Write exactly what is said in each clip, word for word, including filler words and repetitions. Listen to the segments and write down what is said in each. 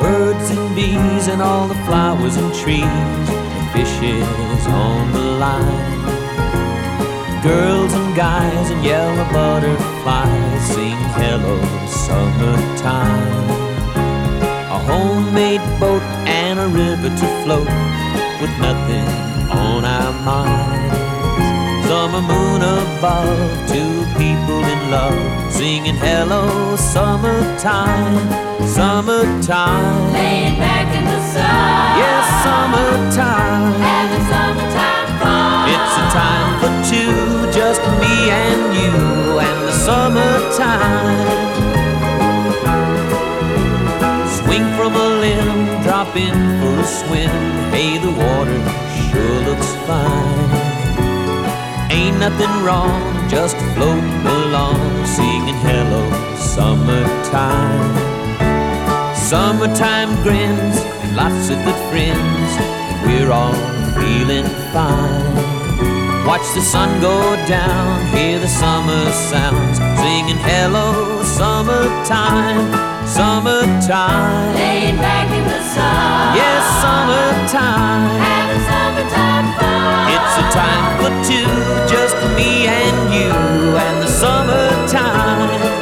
birds and bees and all the flowers and trees, and fishes on the line. Girls and guys and yellow butterflies sing hello summertime. A homemade boat and a river to float with nothing on our minds. Summer moon above, two people in love singing hello summertime. Summertime, laying back in the sun. yes, summertime. Having summertime fun. It's a time for two, just me and you and the summertime. Swing from a limb, drop in for a swim. Hey, the water sure looks fine. Ain't nothing wrong, just floating along, singing hello summertime. Summertime grins and lots of good friends, and we're all feeling fine. Watch the sun go down, hear the summer sounds, singing hello summertime. Summertime, laying back in the sun. yes, summertime. Having summertime fun. It's a time for two, just me and you and the summertime.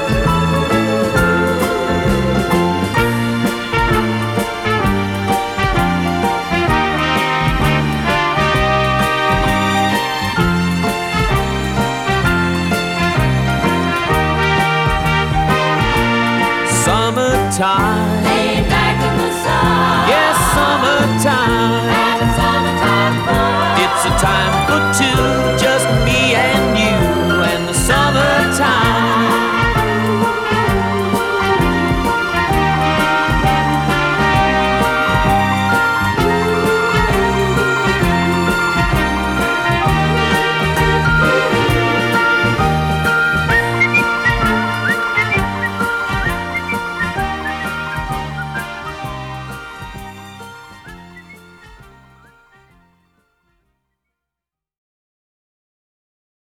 Summertime, laying back in the sun. yes, summertime. Having summertime fun. It's a time for two,